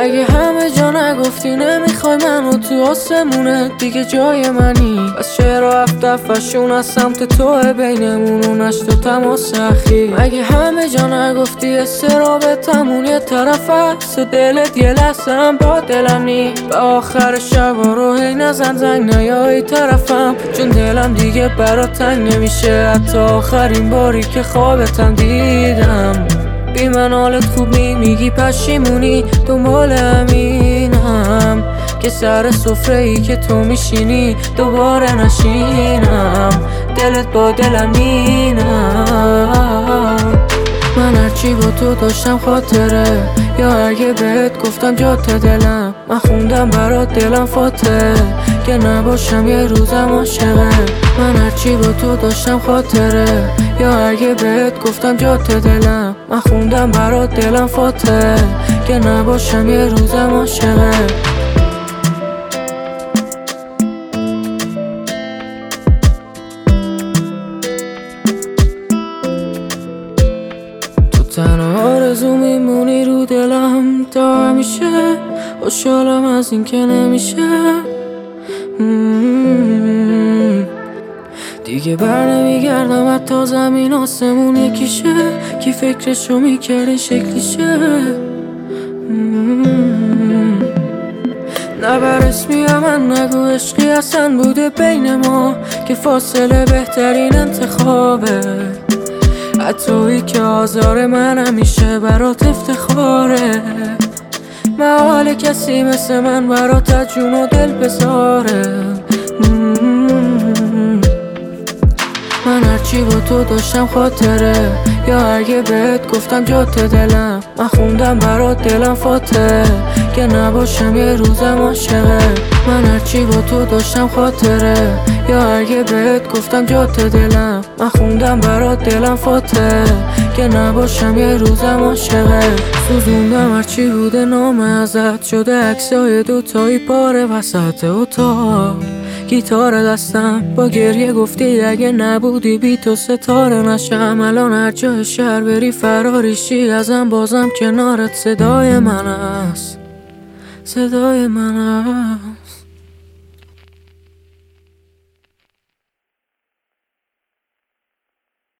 اگه همه جا نگفتی نمیخوای منو تو آسمونه دیگه جای منی، پس چرا هفتفشون از سمت توه بینمون و نشت و تماس اخیر؟ اگه همه جا نگفتی استرابتمون یه طرف هست و دلت یه لحظه هم با دلم نی، به آخر شبا رو هی نزن زنگ نیای طرفم، چون دلم دیگه برات تنگ نمیشه حتی آخرین باری که خوابتم دیدم. بی من حالت خوب میگی پشیمونی، دنبال همینم که سر سفره ای که تو میشینی دوباره نشینم، دلت با دلم مینم. من هرچی با تو داشتم خاطره، یا اگه بهت گفتم جات دلم، من خوندم برات دلم فاته که نباشم یه روزم عاشقه. من هرچی با تو داشتم خاطره، یا اگه بهت گفتم جات دلم، من خوندم برات دلم فاته که نباشم یه روزم عاشقه. تنها آرزو میمونی رو دلم تا همیشه، خوشحالم از این که نمیشه دیگه بر نمیگردم حتی زمین آسمون یکیشه، کی فکرشو میکرده شکلیشه. نه بر اسمی من نگو عشقی اصلا بوده بین ما که فاصله بهترین انتخابه، حتی که آزار من همیشه برات افتخاره، محال کسی مثل من برات جون و دل بذاره. من هرچی با تو داشتم خاطره، یا اگه بهت گفتم جات دلم، من خوندم برات دلم فاته که نباشم یه روزم عاشقه. من هرچی با تو داشتم خاطره، یا اگه بهت گفتم جات دلم، من خوندم برات دلم فاته که نباشم یه روزم عاشقه. سوزوندم هرچی بوده نام ازت، شده عکسای دوتایی پاره وسط اتاق، گیتار دستم با گریه گفتی اگه نبودی بی تو ستاره نشم. الان هر جای شهر بری فراریشی ازم بازم کنارت صدای من است، صدای من است.